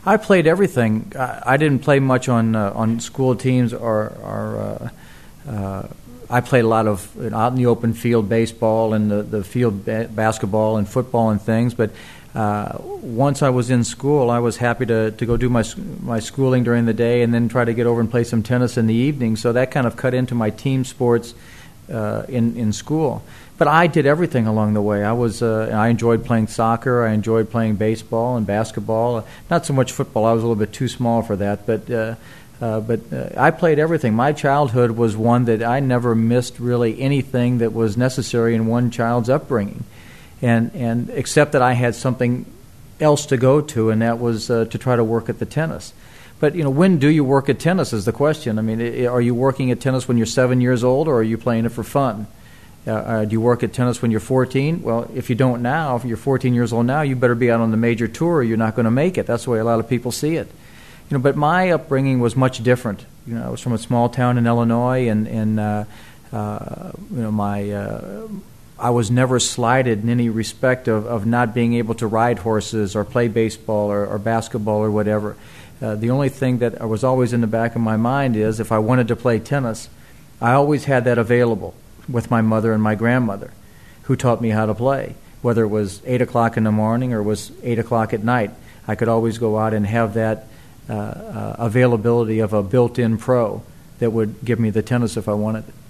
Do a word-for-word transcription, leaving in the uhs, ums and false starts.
I played everything. I, I didn't play much on uh, on school teams or, or uh, uh, I played a lot of you know, out in the open field baseball and the, the field ba- basketball and football and things. But uh, once I was in school, I was happy to, to go do my my schooling during the day and then try to get over and play some tennis in the evening. So that kind of cut into my team sports uh, in in school. But I did everything along the way. I was uh, I enjoyed playing soccer. I enjoyed playing baseball and basketball. Not so much football. I was a little bit too small for that. But uh, uh, but uh, I played everything. My childhood was one that I never missed really anything that was necessary in one child's upbringing, and and except that I had something else to go to, and that was uh, to try to work at the tennis. But you know, when do you work at tennis is the question. I mean, are you working at tennis when you're seven years old, or are you playing it for fun? Uh, uh, do you work at tennis when you're fourteen? Well, if you don't now, if you're fourteen years old now, you better be out on the major tour or you're not going to make it. That's the way a lot of people see it. You know, but my upbringing was much different. You know, I was from a small town in Illinois, and, and uh, uh, you know, my uh, I was never slighted in any respect of, of not being able to ride horses or play baseball or, or basketball or whatever. Uh, the only thing that was always in the back of my mind is if I wanted to play tennis, I always had that available with my mother and my grandmother, who taught me how to play. Whether it was eight o'clock in the morning or it was eight o'clock at night, I could always go out and have that uh, uh, availability of a built-in pro that would give me the tennis if I wanted it.